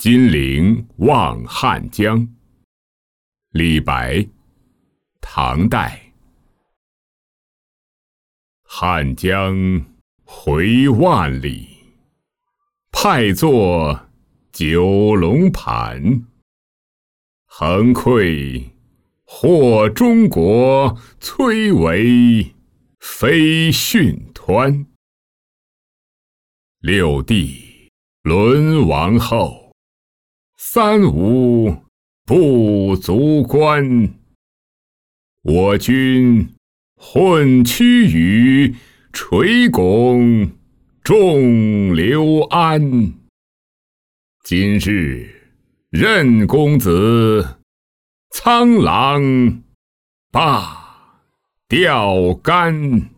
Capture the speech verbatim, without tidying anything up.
金陵望汉江。李白，唐代。汉江回万里，派作九龙盘。横溃获中国，崔嵬飞迅湍。六帝沦亡后，三吴不足观。我军混区与，垂拱众刘安。今日任公子，苍狼罢钓竿。